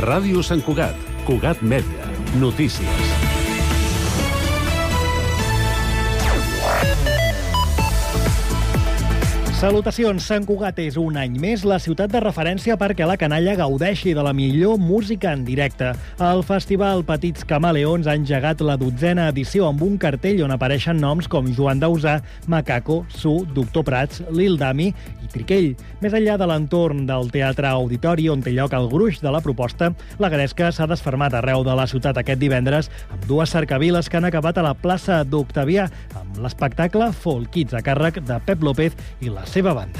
Ràdio Sant Cugat, Cugat Mèdia, notícies. Salutacions, Sant Cugat és un any més la ciutat de referència perquè la canalla gaudeixi de la millor música en directe. El festival Petits Camaleons ha engegat la 12a edició amb un cartell on apareixen noms com Joan Dausà, Macaco, Su, Doctor Prats, Lil Dami i Triquell. Més enllà de l'entorn del Teatre Auditori, on té lloc el gruix de la proposta, la gresca s'ha desfermat arreu de la ciutat aquest divendres amb dues cercaviles que han acabat a la plaça d'Octavià amb l'espectacle Folk Kids a càrrec de Pep López i la seva banda.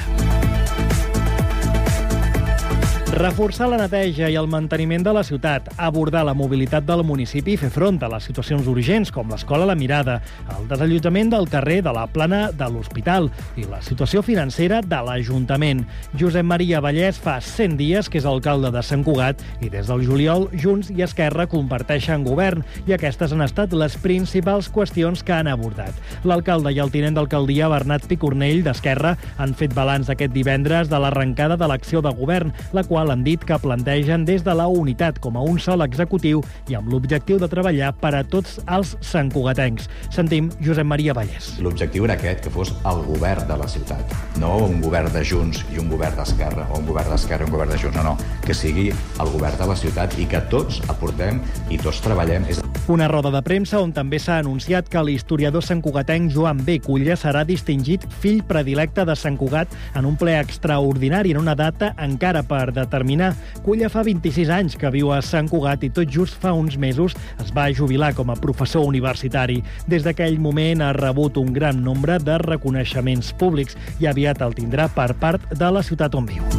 Reforçar la neteja i el manteniment de la ciutat, abordar la mobilitat del municipi i fer front a les situacions urgents com l'Escola La Mirada, el desallotjament del carrer de la Plana de l'Hospital i la situació financera de l'Ajuntament. Josep Maria Vallès fa 100 dies que és alcalde de Sant Cugat i des del juliol Junts i Esquerra comparteixen govern i aquestes han estat les principals qüestions que han abordat. L'alcalde i el tinent d'alcaldia Bernat Picornell d'Esquerra han fet balanç aquest divendres de l'arrencada de l'acció de govern, la qual han dit que plantegen des de la unitat com a un sol executiu i amb l'objectiu de treballar per a tots els santcugatencs. Sentim Josep Maria Vallès. L'objectiu era aquest, que fos el govern de la ciutat, no un govern de Junts i un govern d'Esquerra, o un govern d'Esquerra i un govern de Junts, no, que sigui el govern de la ciutat i que tots aportem i tots treballem. Una roda de premsa on també s'ha anunciat que l'historiador santcugatenc Joan B. Culla serà distingit fill predilecte de Sant Cugat en un ple extraordinari en una data encara per determinar. Culla fa 26 anys que viu a Sant Cugat i tot just fa uns mesos es va jubilar com a professor universitari. Des d'aquell moment ha rebut un gran nombre de reconeixements públics i aviat el tindrà per part de la ciutat on viu.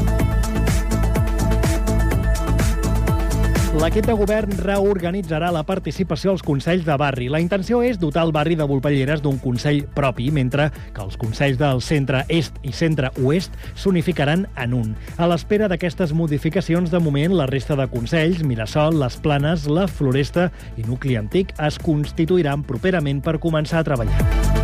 L'equip de govern reorganitzarà la participació als consells de barri. La intenció és dotar el barri de Volpelleres d'un consell propi, mentre que els consells del centre-est i centre-oest s'unificaran en un. A l'espera d'aquestes modificacions, de moment, la resta de consells, Mirasol, Les Planes, La Floresta i Nucli Antic, es constituiran properament per començar a treballar.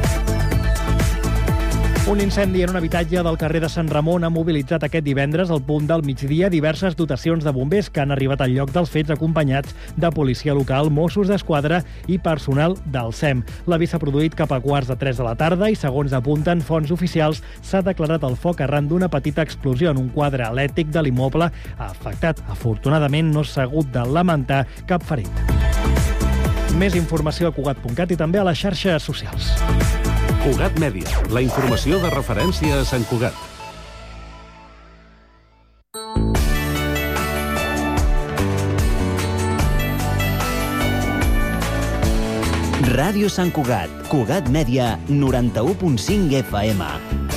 Un incendi en un habitatge del carrer de Sant Ramon ha mobilitzat aquest divendres al punt del migdia diverses dotacions de bombers que han arribat al lloc dels fets acompanyats de policia local, Mossos d'Esquadra i personal del SEM. L'avís s'ha produït cap a 2:45 de la tarda i, segons apunten fonts oficials, s'ha declarat el foc arran d'una petita explosió en un quadre elèctric de l'immoble afectat. Afortunadament no s'ha hagut de lamentar cap ferit. Més informació a Cugat.cat i també a les xarxes socials. Cugat Mèdia, la informació de referència a Sant Cugat. Ràdio Sant Cugat, Cugat Mèdia, 91.5 FM.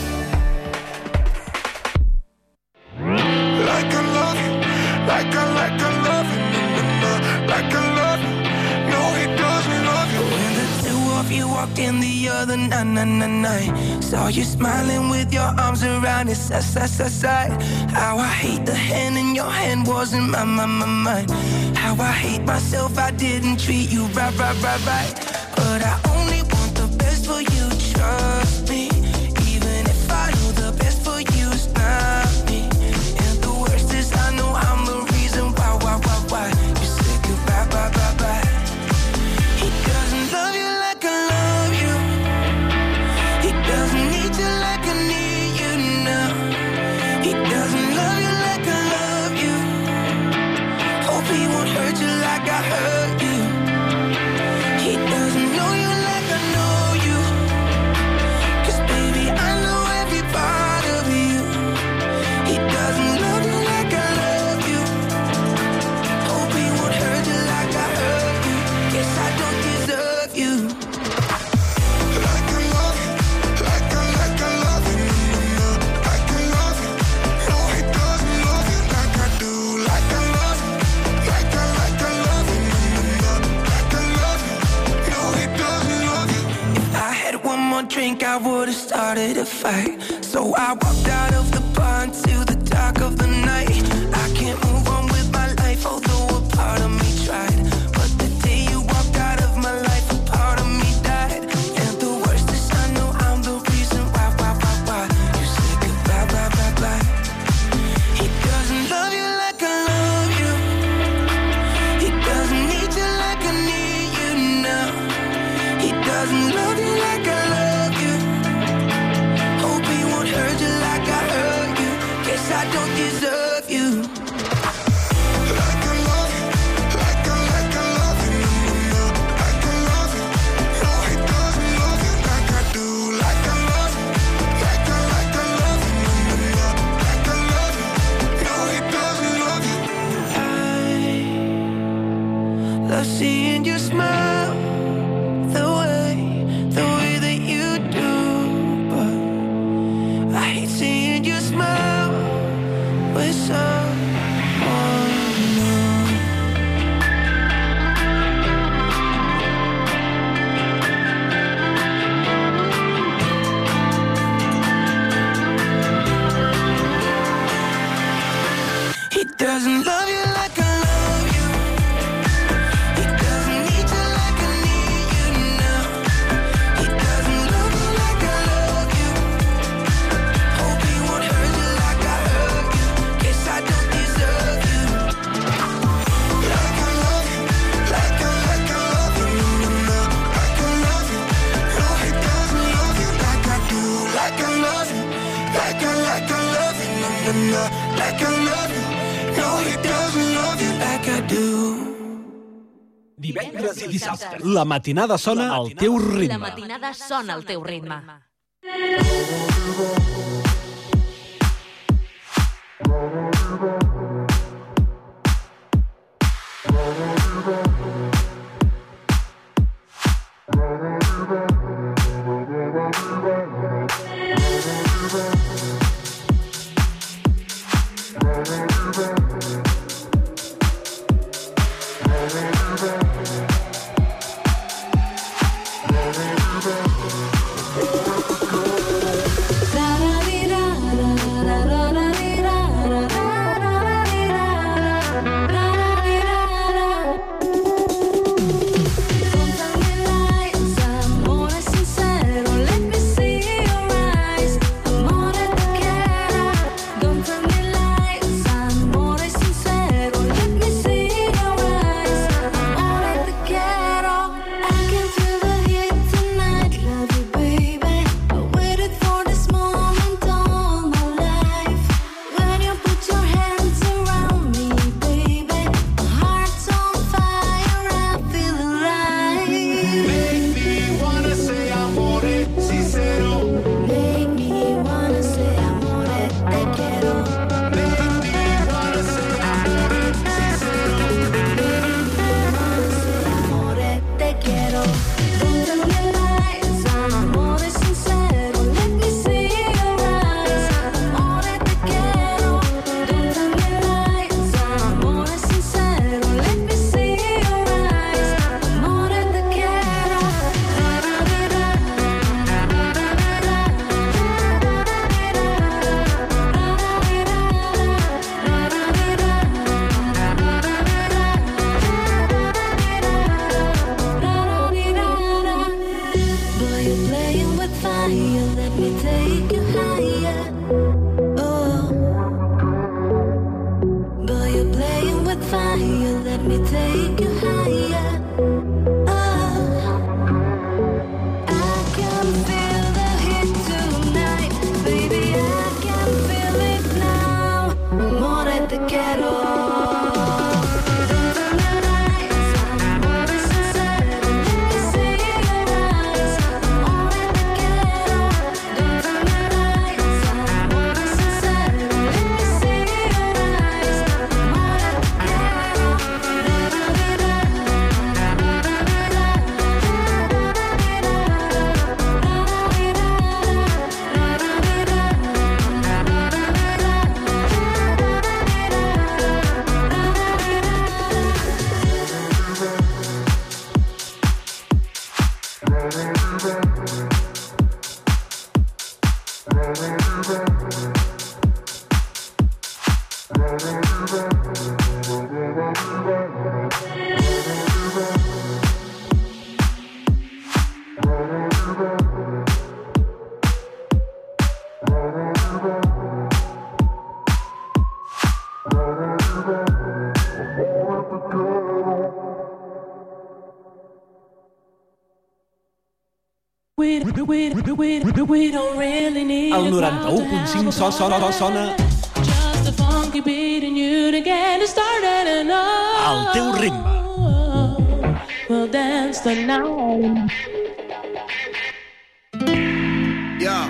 In the other night, saw you smiling with your arms around his side. How I hate the hand in your hand wasn't mine. How I hate myself, I didn't treat you right. But I only want the best for you, trust me. Even if I know the best for you is not me. And the worst is I know I'm the reason why you said goodbye, bye. He doesn't love you like I love you. He doesn't need you like I need you now. He doesn't love you like I love you. Hope he won't hurt you like I hurt you. He doesn't know you like I know you. 'Cause baby, I know every part of you. He doesn't love you like I love you. Hope he won't hurt you like I hurt you. Guess I don't deserve you. Drink, I would have started a fight. So I walked out of the bar into the dark of the night. I can't move on with my life, although a part of me tried. But the day you walked out of my life, a part of me died. And the worst is I know I'm the reason why you said goodbye, bye. He doesn't love you like I love you. love seeing you smile the way that you do, but I hate seeing you smile with someone new. He doesn't love you like I love you. He doesn't need you like I need you now. He doesn't love you like I love you. Hope he won't hurt you like I hurt you. Guess I don't deserve you. Like I love you, like I love you. No, like I love you. No, he doesn't love you like I do. Like I love you, like I love you. No, like I love you. No, he doesn't love you like I do. Divendres i dissabte. La matinada sona al teu ritme. La matinada sona al teu ritme. El 91.5 sona al teu ritme. Yeah.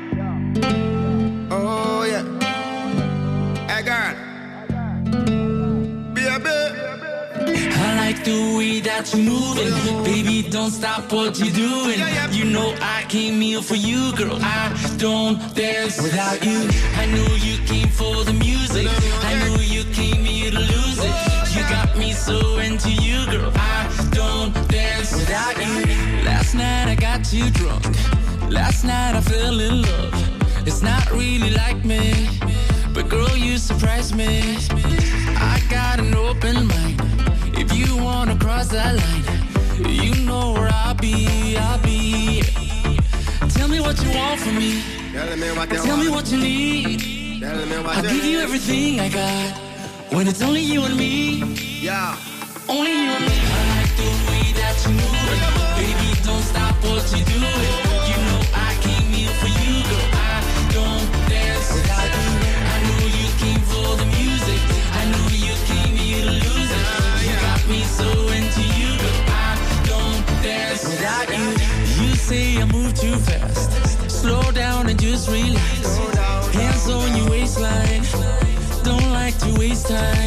Oh yeah. Hey girl. Baby. I like the way that you're moving. Baby, don't stop what you're doing. You know I came here for you, girl. I don't dance without you. I know you came for the music. I know you came here to lose it. You got me so into you, girl. I don't dance without you. Last night I got you drunk. Last night I fell in love. It's not really like me, but girl, you surprised me. I got an open mind. If you wanna cross that line, you know where I'll be, I'll be. Tell me what you want from me. Tell me what you need. I'll give you everything I got. When it's only you and me. Yeah. Only you and me. I like the way that you move it. Baby, don't stop what you're doing. You know I came here for you, girl. I don't dance without you. I know you came for the music. I know you came here to lose it. You got me so into you, girl. I don't dance without you. You say I move too fast. Slow down and just relax. Hands on your waistline. Don't like to waste time.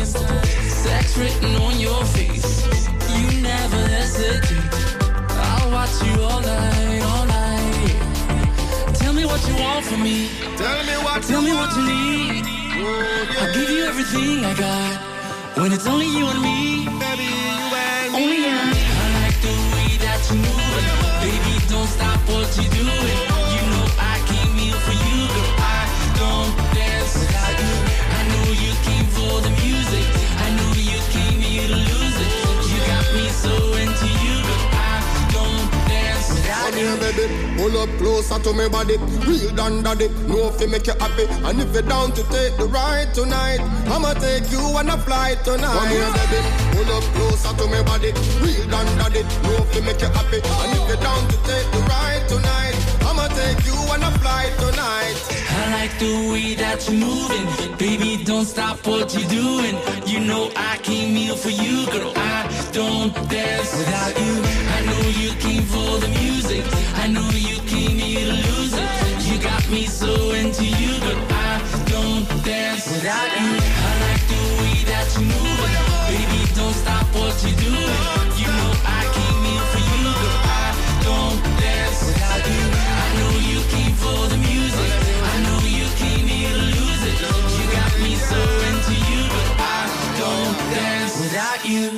Sex written on your face. You never hesitate. I'll watch you all night, all night. Tell me what you want from me. Tell me what you need. I'll give you everything I got. When it's only you and me. Baby, you and me. Only you and me. I like the way that you move it. Baby, don't stop what you're doing. You know I came here for you, girl. I don't dance without you. I know you came for the music. I know you came here to lose it. You got me so into you, girl. I don't dance without you. Come here, baby. Pull up closer to me body. Real done daddy. No if you make you happy. And if you're down to take the ride tonight, I'ma take you on a flight tonight. Come here, baby. Pull up closer to me body. Real done daddy. No if you make you happy. And if you're down to take the ride tonight, I'ma take you on a flight tonight. I like the way that you're moving. Baby, don't stop what you're doing. You know I came here for you, girl. I don't dance without you. I know you came for the music. I know you came here to lose it. You got me so into you, girl. I don't dance without you. I like the way that you're moving. Baby, don't stop what you're doing. You know I came here for you, girl. I don't dance without you. I know you came for the music. I know you came here to lose it. You got me so into you, but I don't dance without you.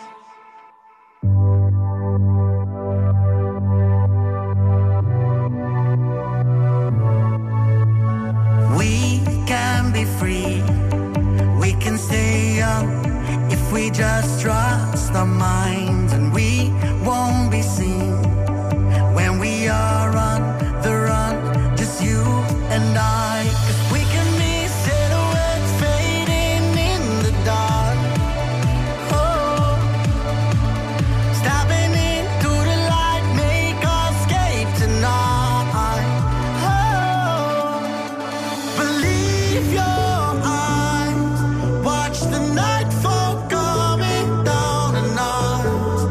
We can be free. We can stay young if we just trust our minds, and we won't be seen when we are on the run, just you and I. 'Cause we can be silhouettes fading in the dark. Oh, stepping into the light, make us escape tonight. Oh, believe your eyes, watch the nightfall coming down tonight.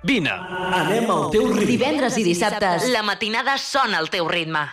Vine, anem al teu ritme. Divendres i dissabtes, la matinada sona al teu ritme.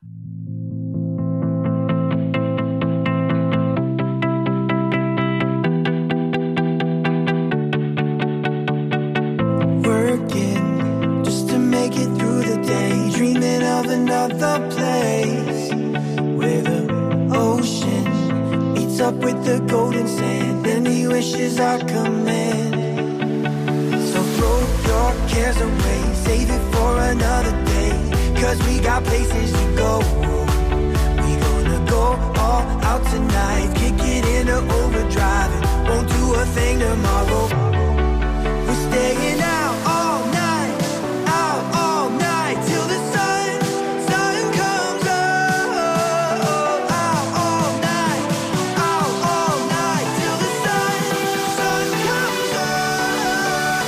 Working just to make it through the day, dreaming of another place where the ocean meets up with the golden sand, and he wishes I command. So throw your cares away, save it for another day, 'cause we got places to go. We gonna go all out tonight, kick it into overdrive, and won't do a thing tomorrow. We're staying out all night till the sun comes up. Out all night till the sun comes up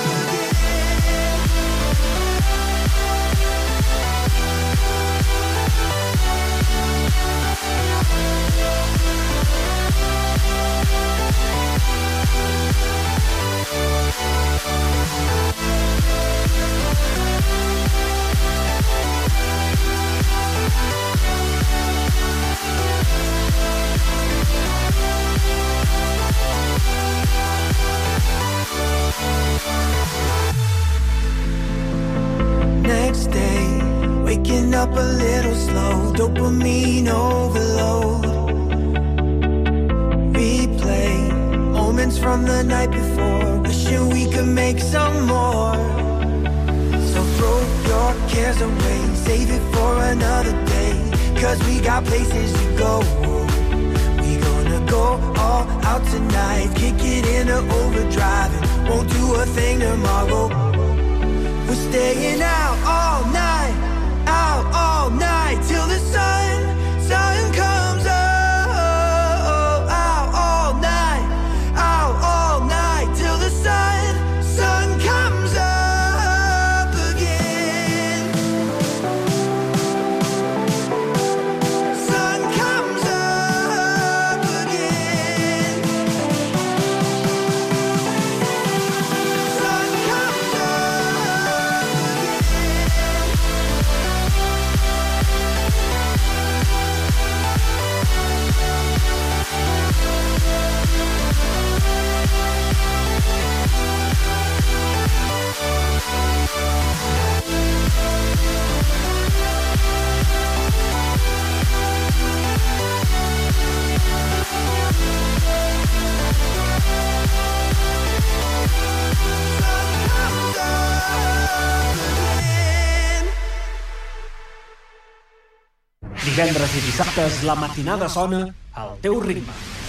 Next day, waking up a little slow, dopamine overload. Replay moments from the night before, wishing we could make some more. So throw your cares away, save it for another day, 'cause we got places to go. We gonna go all out tonight, kick it into overdrive, and won't do a thing tomorrow. We're staying out all night till the sun comes up. Out all night till the sun comes up again. Sun comes up again. Sun comes up. Divendres i dissabtes, la matinada sona al teu ritme.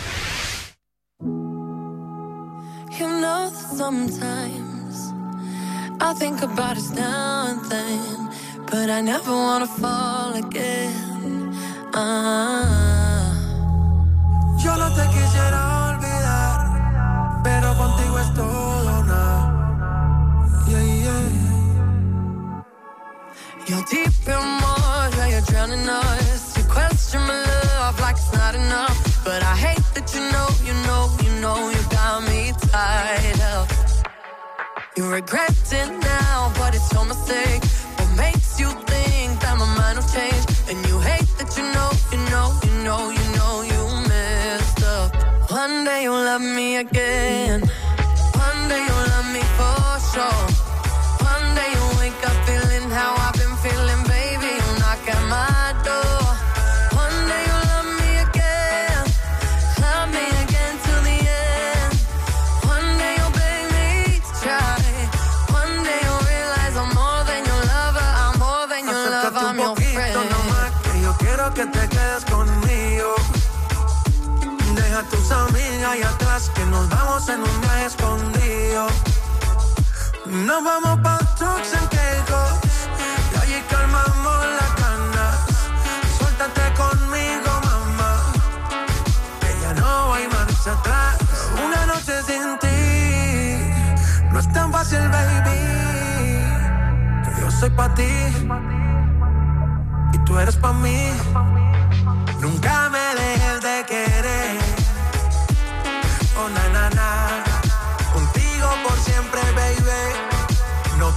You know that sometimes I think about us now and then, but I never wanna fall again. Yo no te quisiera olvidar, pero contigo es todo nada. You're deep in more, yeah, you're drowning us. You question my love like it's not enough, but I hate that you know you got me tied up. You regret it now, but it's your mistake. What makes you think that my mind will change? And you hate that you know you messed up. One day you'll love me again. One day you'll love me for sure. One day you'll wake up feeling how I've been feeling, baby. You'll knock at my door. One day you'll love me again till the end. One day you'll beg me to try. One day you'll realize I'm more than your lover, I'm more than your lover, I'm your friend. Nomás que yo quiero que te quedes conmigo. Deja tus amigas allá atrás, que nos vamos en un viaje escondido. Nos vamos pa' Turks and Caicos, y allí calmamos las ganas. Suéltate conmigo, mamá, que ya no hay marcha atrás. Una noche sin ti no es tan fácil, baby, que yo soy pa' ti y tú eres pa' mí. Nunca me dejes de querer, oh na na na. Contigo por siempre, baby. No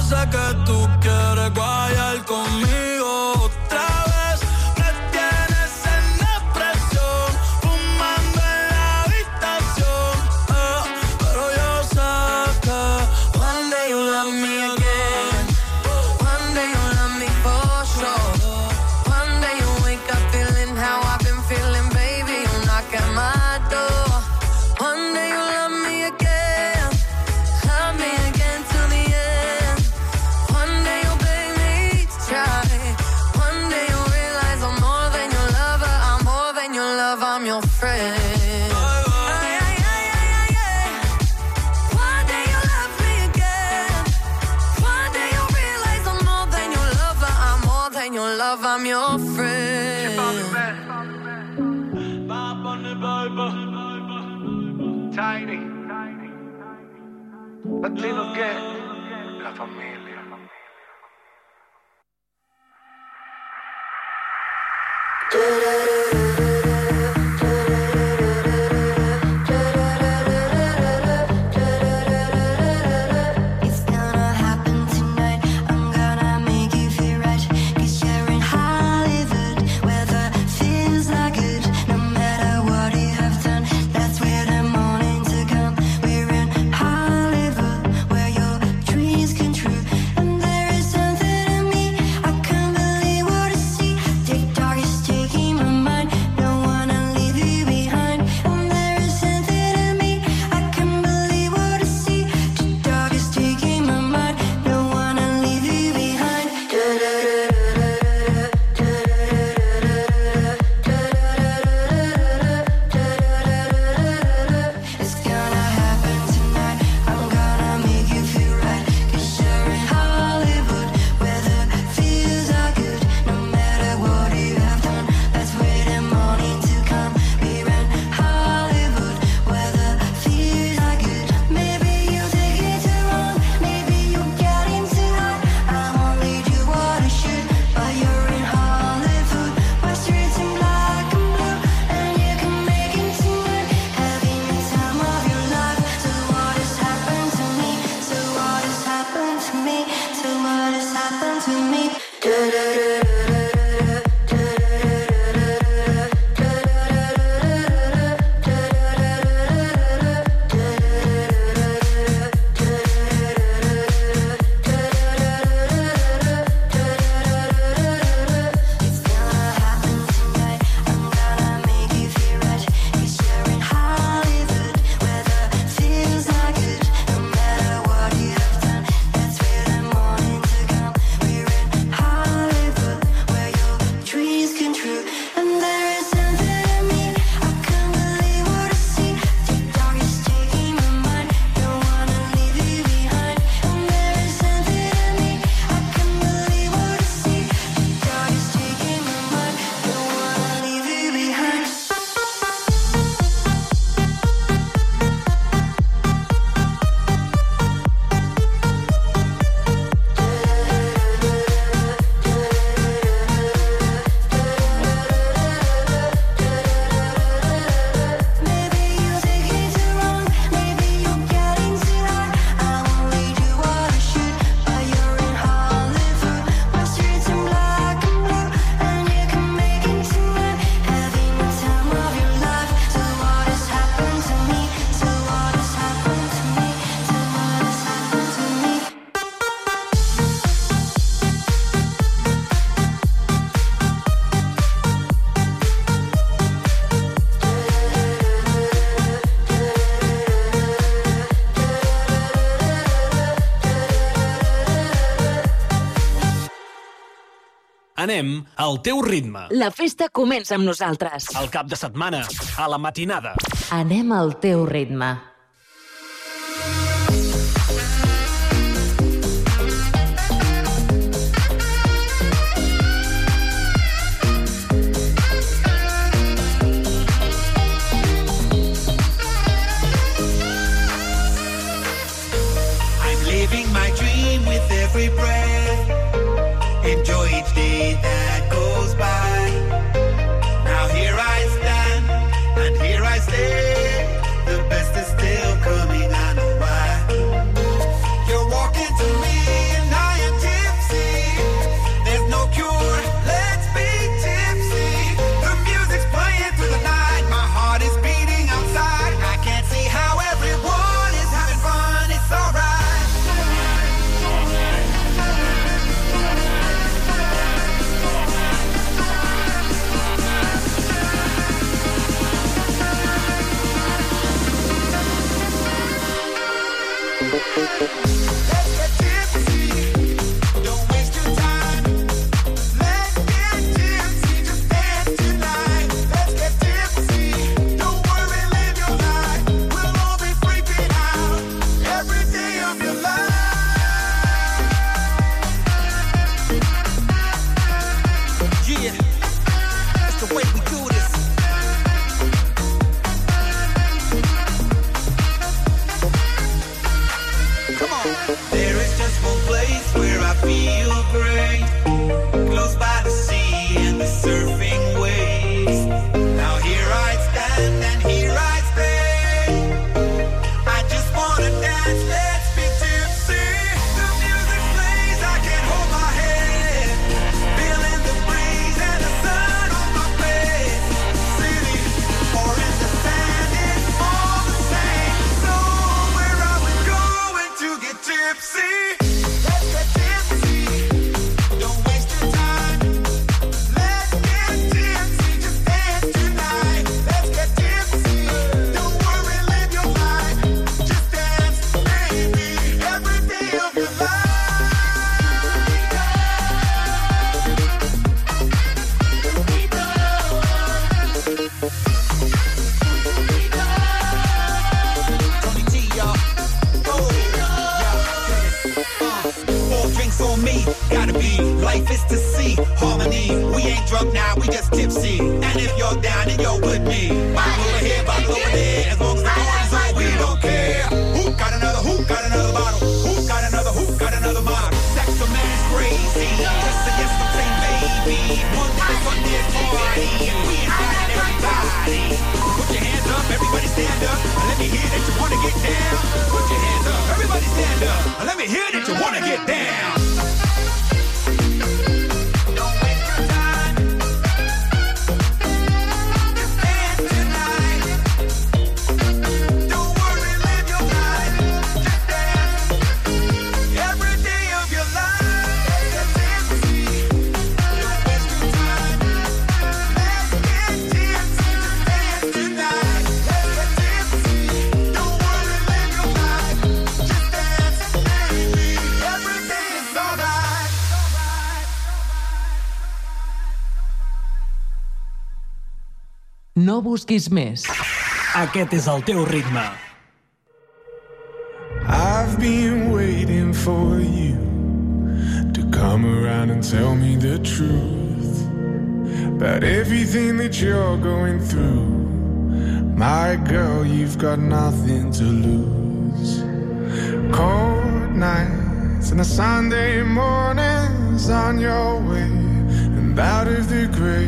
sé que tú quieres guayar conmigo otra vez. Me tienes en depresión, fumando en la habitación. Pero yo sé que one day you love me again. One day you love me for sure. One day you wake up feeling how I've been feeling, baby. You knock at my door. One day you love me again. Love me again till the end. One day you'll beg me to try. One day you'll realize I'm more than your lover. I'm more than your love, I'm your friend. One day you'll love me again. One day you'll realize I'm more than your lover. I'm more than your love, I'm your friend. Tiny, Latino che la famiglia. It's gonna happen tonight. I'm gonna make you feel right. 'Cause you're in Hollywood, where the feels are good. No matter what you have done, that's where the morning to come. We're in Hollywood, where your dreams come true. And there is something in me, I can't believe what I see. TikTok is taking my mind, don't wanna leave you behind. And there is something in me, I can't believe what I see. TikTok is taking my mind, don't wanna leave you behind. It's gonna happen tonight, I'm gonna make you feel right. 'Cause you're in Hollywood, where the feels are good. No matter what you have done, that's where the morning to come. We're in Hollywood, where the feels are good. Maybe you take it too wrong, maybe you get into high. I only do what I should, but you're in Hollywood, where streets in black and blue, and you can make it tonight, having the time of your life. So what has happened to me? So what has happened to me? So what has happened to me? It's gonna happen tonight, I'm gonna make you feel right. 'Cause you're in Hollywood, where the feels are good. No matter what you have done, that's where the morning to come. We're in Hollywood, where your dreams come true. And there is something in me, I can't believe what I see. TikTok is taking my mind, don't wanna leave you behind. And there is something in me, I can't believe what I see. TikTok is taking my mind, don't wanna leave you behind. Maybe you take it too wrong, maybe you get into high. I only do what I should, but you're in Hollywood, where streets in black and blue, and you can make it tonight, having the time of your life. So what has happened to me? So what has happened to me? So what has happened to me? Anem al teu ritme. La festa comença amb nosaltres. El cap de setmana, a la matinada. Anem al teu ritme. I'm living my dream with every breath. Enjoy each day that goes by. Now here I stand, and here I stay. The best is still coming, I know why. You're walking to me, and me, gotta be. Life is to see harmony. We ain't drunk now, we just tipsy. And if you're down, then you're with me. Bottle over here, bottle over there. As long as the party's on, we don't care. Who got another bottle? Who got another model? Sex a man's crazy. Just a yes, don't say maybe. One day party, and we inviting everybody. Put your hands up, everybody stand up. Let me hear that you wanna get down. Put your hands up, everybody stand up. Let me hear that you wanna get down. No busquis més. Aquest és el teu ritme. I've been waiting for you to come around and tell me the truth about everything that you're going through. My girl, you've got nothing to lose. Cold nights and a Sunday mornings on your way and out of the grave.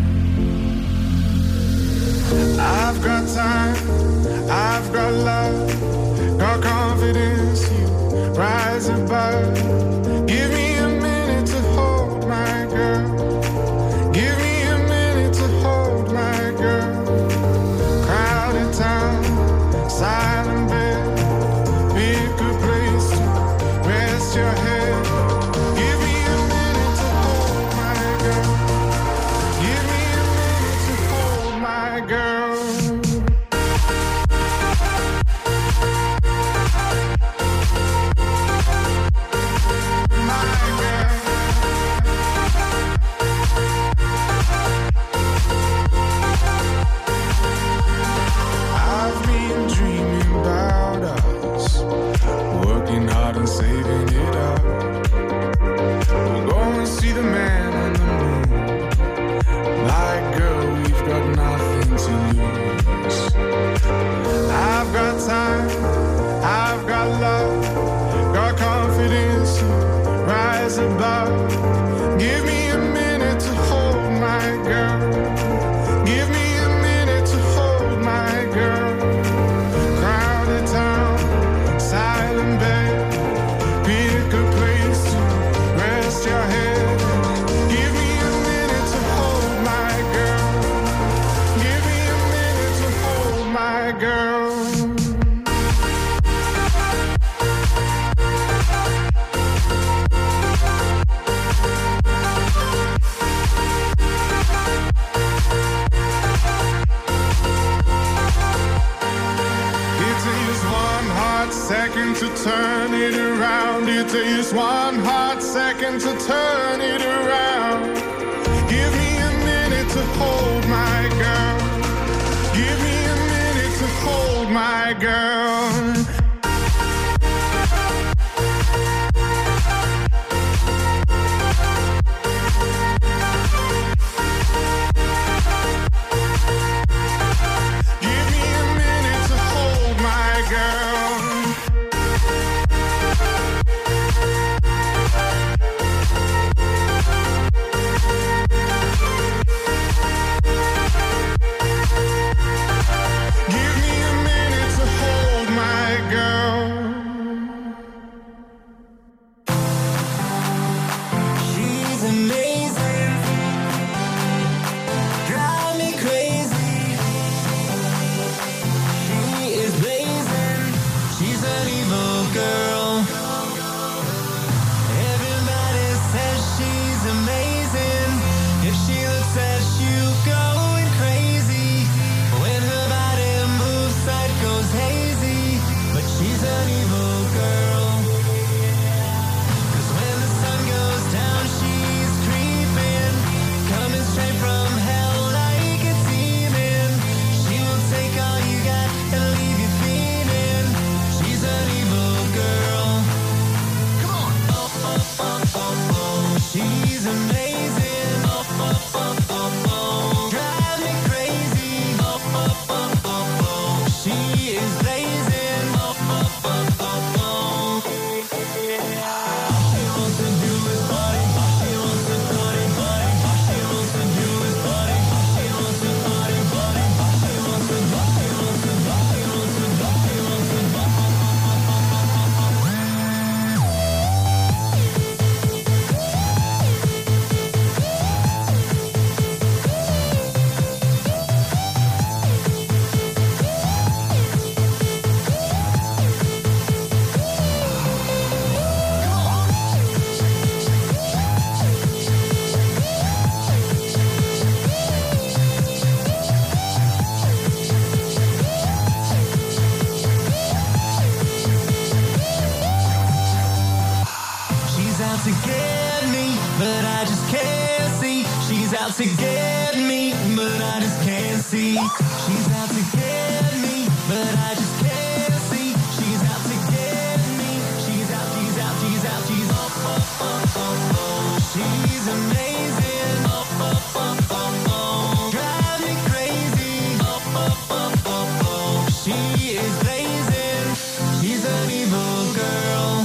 I've got time, I've got love, got confidence, you rise above. Give me a minute to hold my girl. Give me a minute to hold my girl. Crowded town, silent bed, pick a place to rest your head. Give me a minute to hold my girl. Give me a minute to hold my girl. Saving it up. We'll go and see the man on the moon. My girl, we've got nothing to lose. I've got time, I've got love, got confidence to rise above. Give me a minute to hold my girl. Give me a minute to hold my girl. Crowded town, silent bed. Pick a place to rest your head. Give me a minute to hold my girl. Give me a minute to hold my girl. Second to turn it around. It takes one hot second to turn it around. Give me a minute to hold my girl. Give me a minute to hold my girl. Give me a minute to hold my girl. Give me a minute to hold out to get me, but I just can't see. She's out to get me, but I just can't see. She's out to get me, but I just can't see. She's out to get me. She's out, she's out, she's out, she's up, up, up, up, up. She's amazing. Up, up, up, up, up. Drive me crazy. Up, up, up, up, up. She is blazing. She's an evil girl.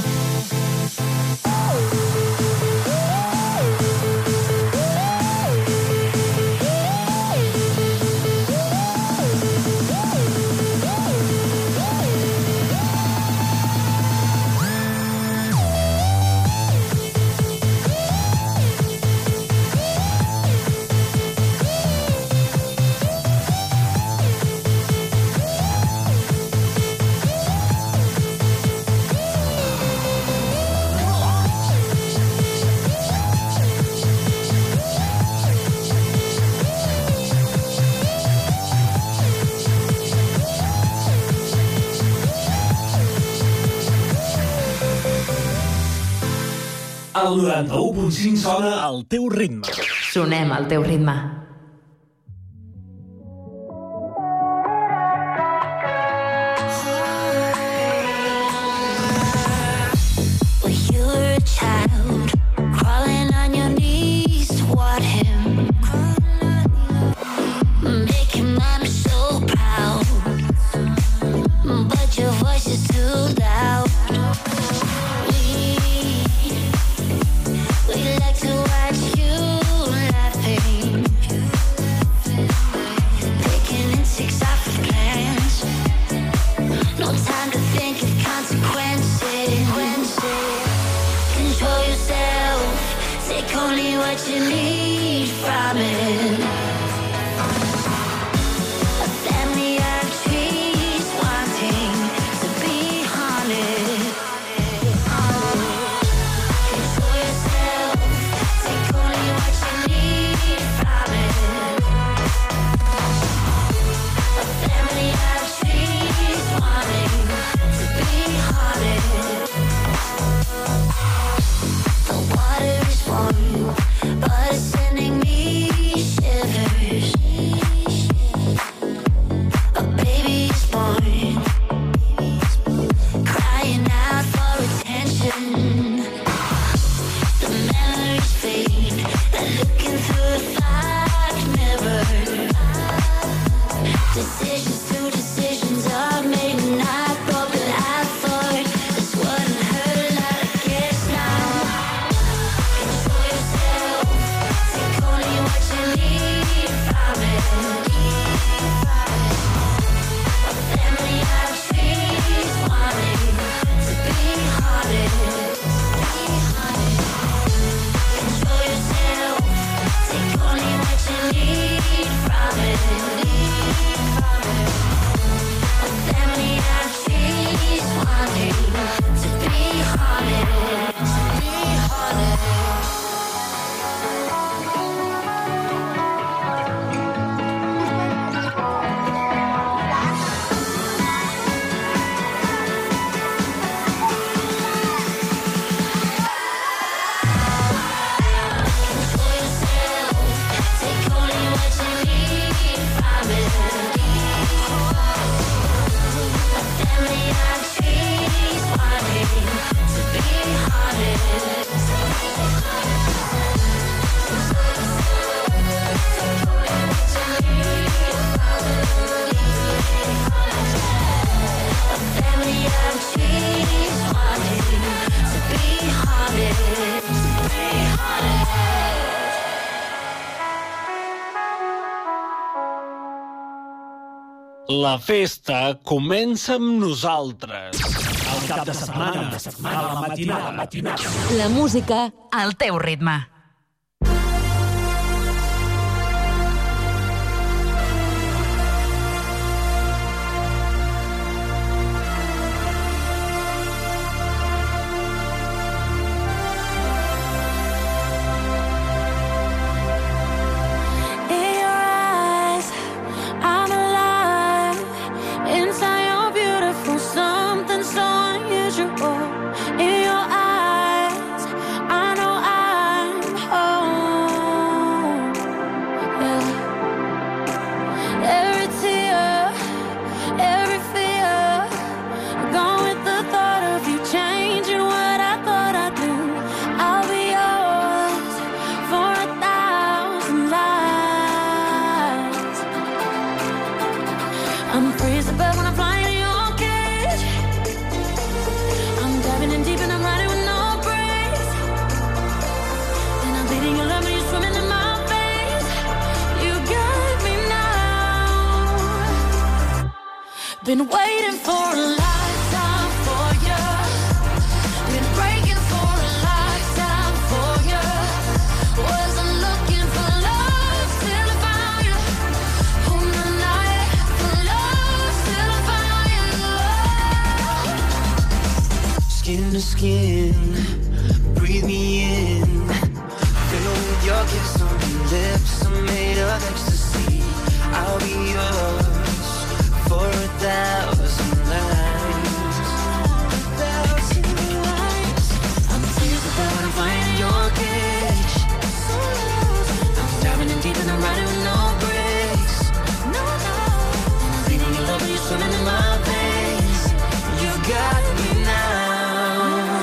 El 91.5 sona al teu ritme. Sonem al teu ritme. When you were a child, crawling on your knees to water him, making mama so proud, but your voice is too loud. We like to watch you laughing, picking insects off of plants. No time to think of consequences. Control yourself, take only what you need from it. A family of trees wanting to be haunted. Control yourself, take only what you need from it. A family of trees wanting to be haunted. The water is warm, but it's sending me shivers. A baby is born, crying out for attention. The memories fade, they're looking through a fogged mirror. Decisions are made, not broken. I thought this wouldn't hurt a lot, I guess now. Control yourself, take only what you need from it. A family of trees wanting to be haunted. Control yourself, take only what you need from it. A family of trees wanting to be haunted. To be haunted. Control yourself, take only what you need from it. A family of trees wanting to be haunted. A family of trees wanting to be haunted. To be haunted. La festa comença amb nosaltres. El cap de setmana, a la matinada. La música al teu ritme. In your eyes, I'm alive. Inside you're beautiful, something so unusual. In your eyes, I Been waiting for a lifetime for you. Been breaking for a lifetime for you. Wasn't looking for love till I found you. On the night for love till I found you. Skin to skin, breathe me in. Fill with your kiss on your lips, I'm made of ecstasy. I'll be yours for 1,000 lives. 1,000 lives. I'm tears without a fire in your cage. I'm diving in deep and I'm riding with no brakes. No, no. I'm bleeding your love and you're swimming in my veins. You got me now.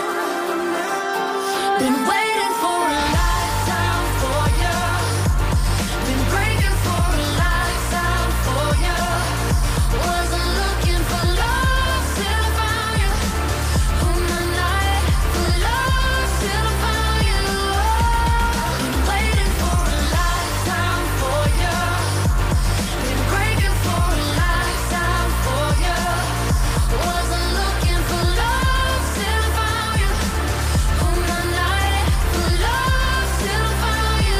Been waiting for a lifetime for you. Been breaking for a lifetime for you. Wasn't looking for love till I found you. On the night for love till I found you. Been waiting for a lifetime for you. Been breaking for a lifetime for you. Wasn't looking for love till I found you. On the night for love till I found you.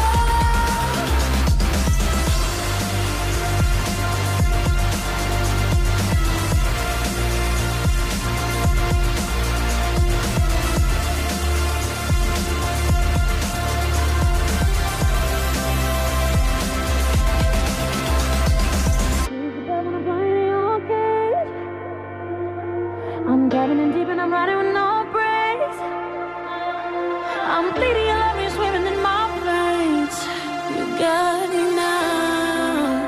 I'm diving in deep and I'm riding with no brakes. I'm bleeding your love, you're swimming in my veins. You got me now.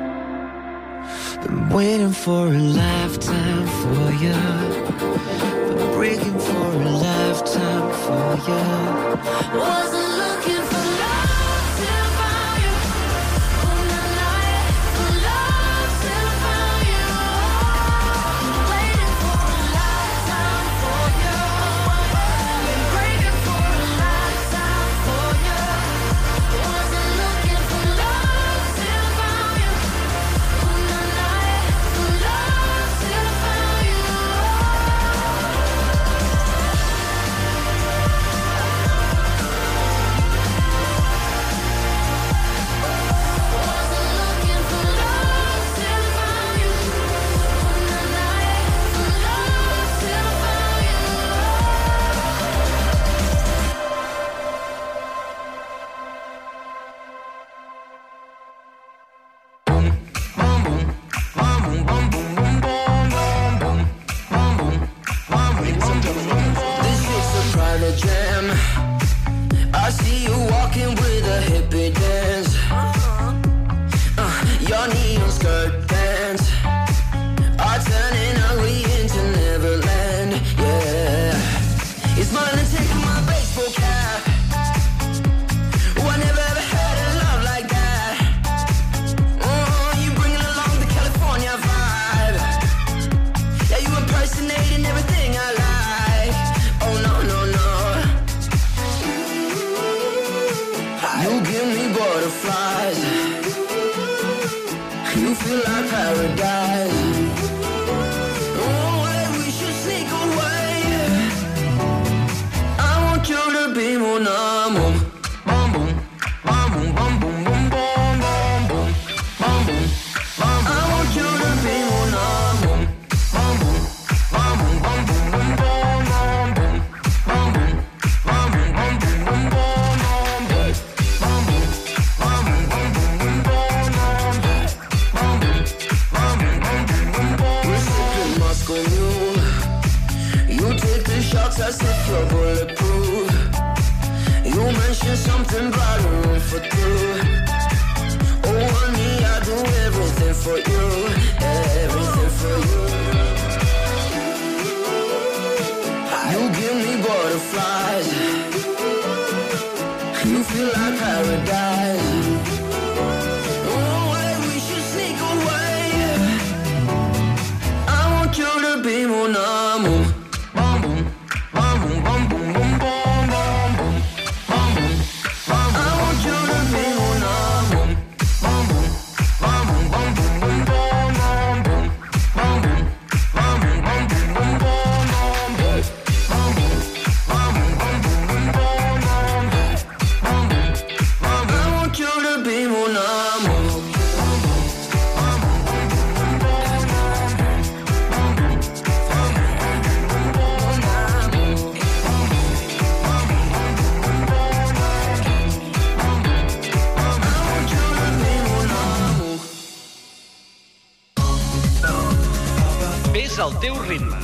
Been waiting for a lifetime for you. Been breaking for a lifetime for you. Wasn't looking for love till I found you. On the night for love till I found you. Been waiting for a lifetime for you. Been breaking for a lifetime for you. Wasn't looking for love till I found you. On the night for love till I found you. This is a private jam. I see you walking with a hippie dance. Your neon skirt pants are turning ugly into Neverland. Yeah, you're smiling, taking my baseball cap. Oh, I never ever had a love like that. You bringing along the California vibe. Yeah, you impersonating everything I like. Oh no, no, no. You give me butterflies. You feel like paradise. Oh, wait, we should sneak away. I want you to be more numb. Bum, boom, bum, boom, bum, boom, boom, boom, bum, boom, bum, boom, bum, boom. I want you to be more numb. Bum, boom, bum, boom, bum, boom, boom, bum, bum, boom, bum, boom, bum, boom, bum, boom, boom, bum, bum, boom, bum, boom, bum, boom, bum, boom, bum, boom, bum, bum. We're sipping Moscow Mule. You take the shots as if you're bulletproof. You mentioned something about a room for two. Oh, honey, I do everything for you. Everything for you. You give me butterflies. You feel like paradise. Oh, wait, we should sneak away. I want you to be more numb. Bum, boom, bum, boom, bum, boom, boom, bum, bum, boom, bum, boom, bum, boom. I want you to be more numb. Bum, boom, bum, boom, bum, boom, boom, bum, bum, boom, bum, al teu ritme.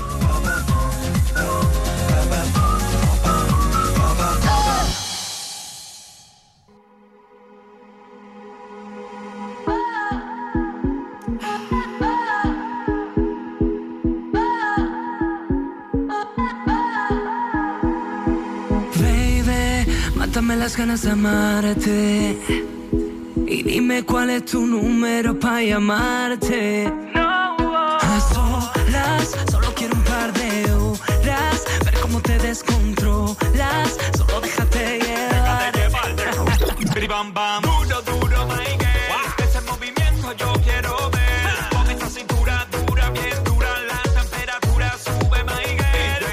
Mátame las ganas de amarte y dime cuál es tu número para llamarte. A solas, solo quiero un par de horas, ver cómo te descontrolas, solo déjate llevar. Bam, bam. Duro, duro, my girl. Ese movimiento yo quiero ver. Con esa cintura dura, bien dura, la temperatura sube, my girl.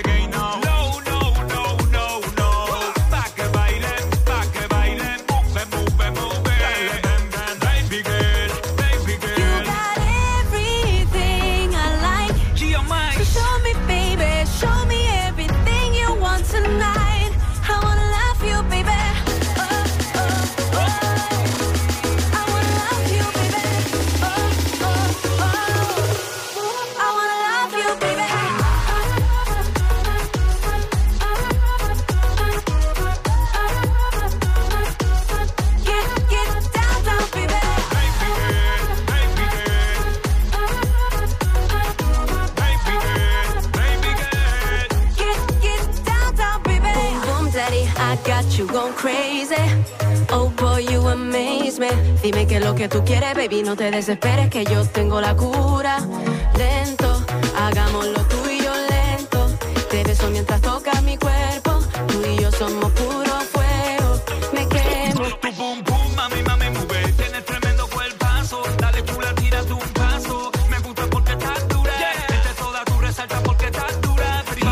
Going crazy, oh boy, you amaze me. Dime qué es lo que tú quieres, baby, no te desesperes, que yo tengo la cura. Lento, hagámoslo tú y yo lento. Te beso mientras tocas mi cuerpo. Tú y yo somos puro fuego. Me quemo. Tu pum pum, mami, mami, move. Tienes tremendo cuerpazo. Dale chula, tírate un paso. Me gusta porque estás dura. Entre todas tú resaltas porque estás dura.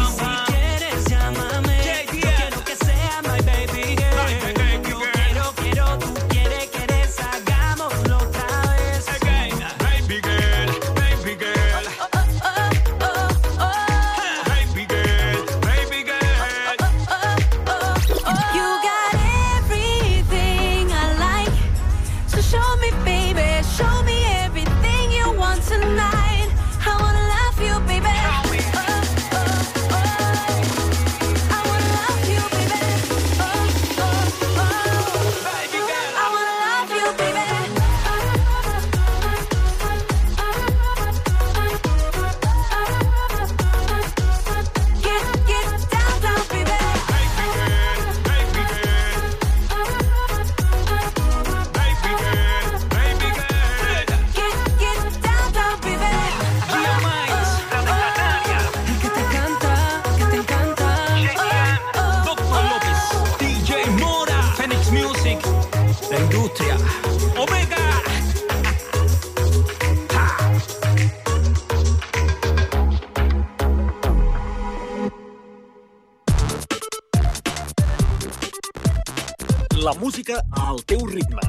La música al teu ritme.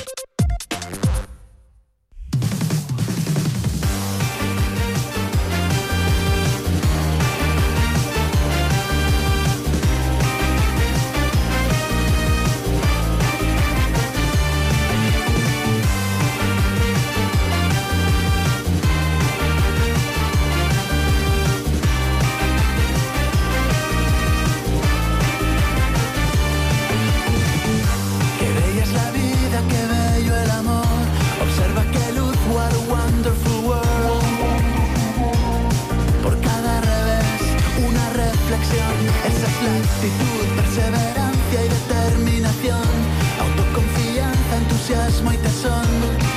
Perseverancia y determinación, autoconfianza, entusiasmo y tesón.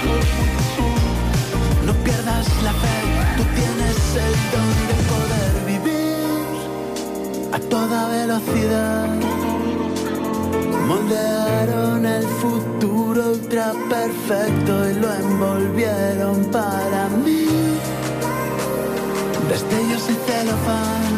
No pierdas la fe, tú tienes el don de poder vivir a toda velocidad. Moldearon el futuro ultra perfecto y lo envolvieron para mí. Destellos y celofán.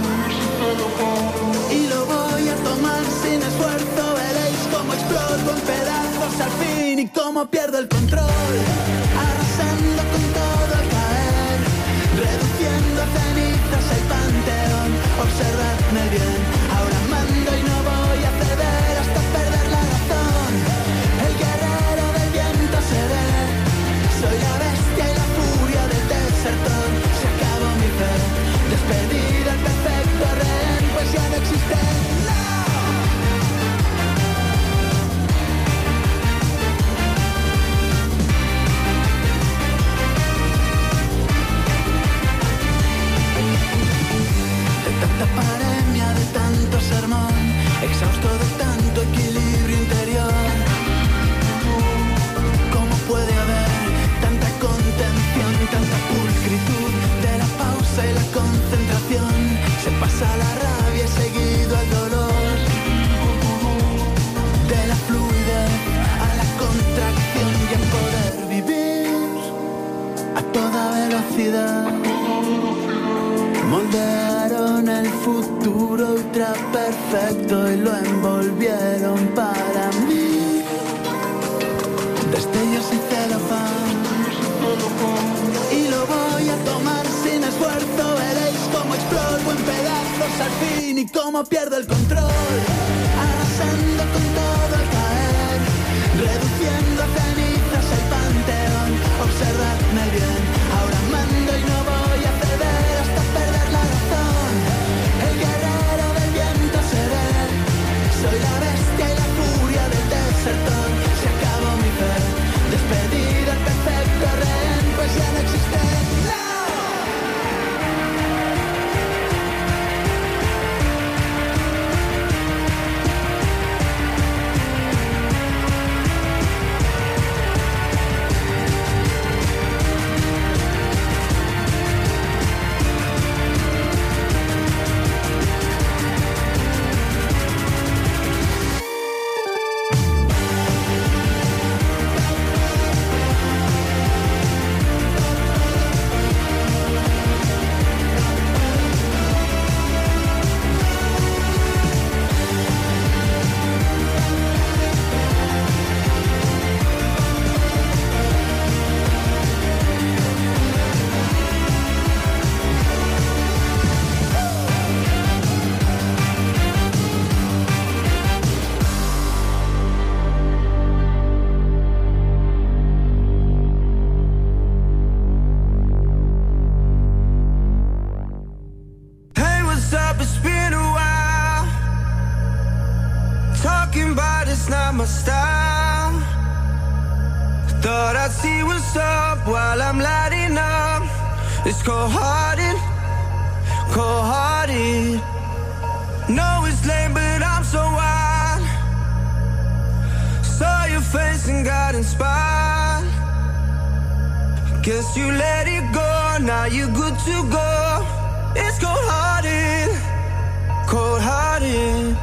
Y lo voy a tomar sin esfuerzo. Veréis cómo exploto en pedazos al fin y cómo pierdo el control, arrasando con todo al caer, reduciendo a cenizas el panteón. Observadme bien, ahora mando y no voy a ceder hasta perder la razón. El guerrero del viento seré, soy la bestia y la furia del desertor. Se acabó mi fe, el futuro ultra perfecto y lo envolvieron para mí. Destellos y celofán, y lo voy a tomar sin esfuerzo. Veréis cómo exploto en pedazos al fin y cómo pierdo el control, arrasando con todo al caer, reduciendo a cenizas el panteón. Observadme bien, ahora mando y no voy a ceder hasta perder la razón. El guerrero del viento seré, soy la bestia y la furia del desertor. Se acabó mi fe, despedido el perfecto rehén, pues ya no existe. Thought I'd see what's up while I'm lighting up. It's cold-hearted, cold-hearted. No, it's lame, but I'm so wild. Saw your face and got inspired. Guess you let it go, now you're good to go. It's cold-hearted, cold-hearted.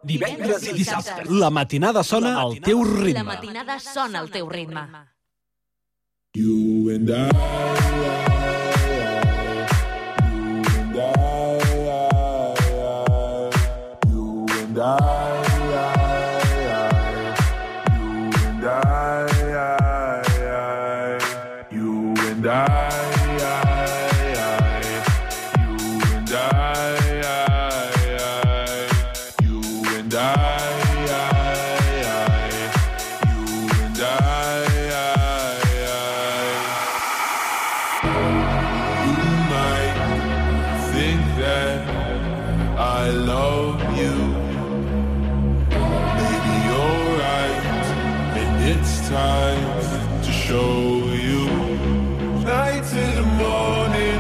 Divendres i dissabte. La matinada sona al teu ritme. La matinada sona al teu ritme. You and I. Time to show you. Night to the morning,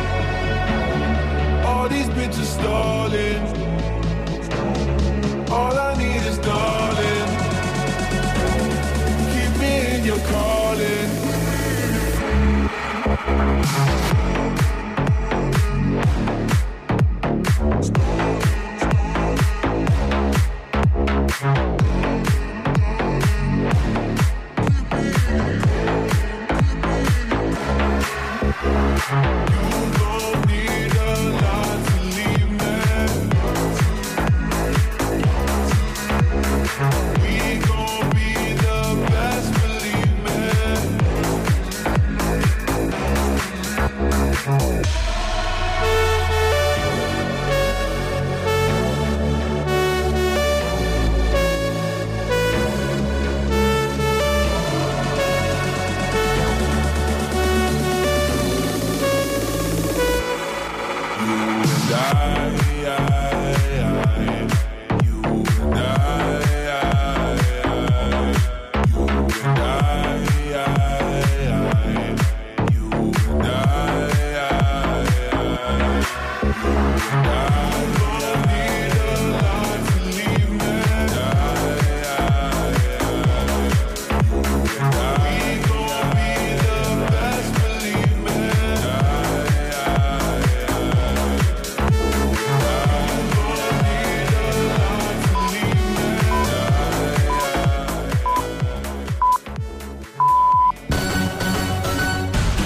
all these bitches stalling. All I need is darling. Keep me in your calling. You don't need